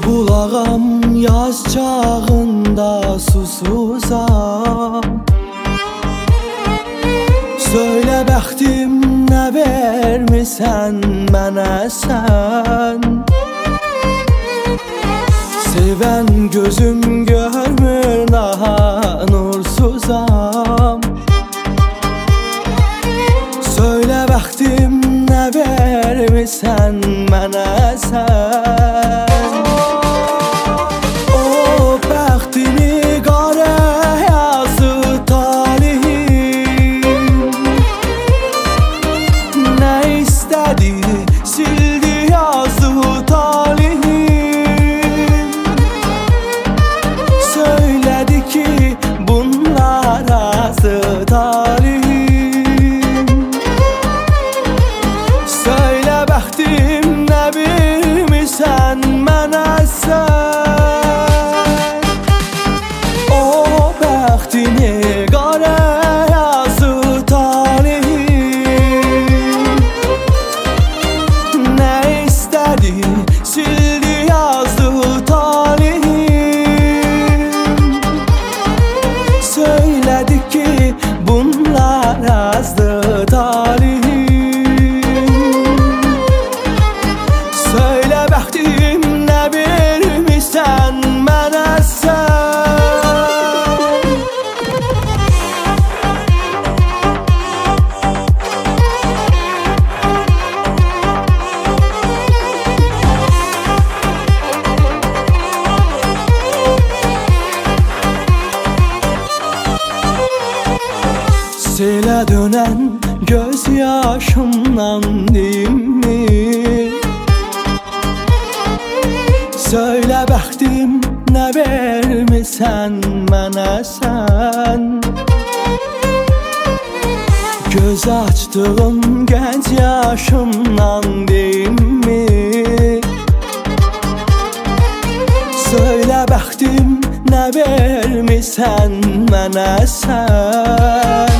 Qulağım yaz çağında susuzam. Söylə bəxtim nə vermisən mənə sən? Sevən gözüm görmür daha nursuzam. Söylə bəxtim nə vermisən mənə sən? Selə dönən göz yaşımdan deyimmi? Söylə bəxtim nə vermisən mənə sən? Göz açdığım gənc yaşımdan deyimmi? Söylə bəxtim nə vermisən mənə sən?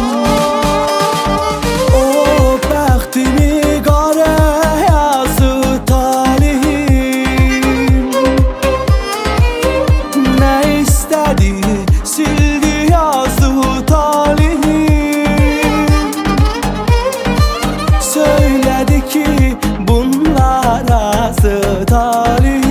Söylədi ki bunlar azı talih.